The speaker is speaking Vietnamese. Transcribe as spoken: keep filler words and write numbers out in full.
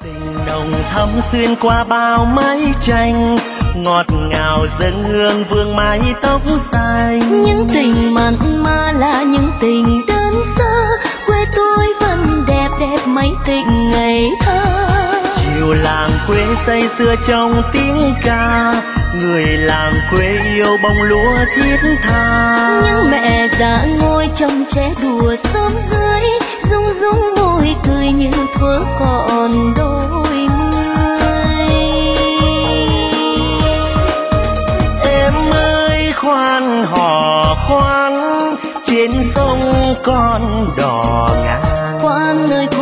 Tình nồng thắm xuyên qua bao mái tranh, ngọt ngào dâng hương vương mái tóc xanh. Những tình mặn mà là những tình đơn sơ, quê tôi vẫn đẹp đẹp mấy tình ngày thơ. Chiều làng quê say sưa trong tiếng ca, người làng quê yêu bông lúa thiết tha. Những mẹ già ngồi trông trẻ đùa xóm dưới, rung rung môi cười như thuở còn đôi mươi. Em ơi khoan hò khoan, trên sông con đò ngang. Khoan ơi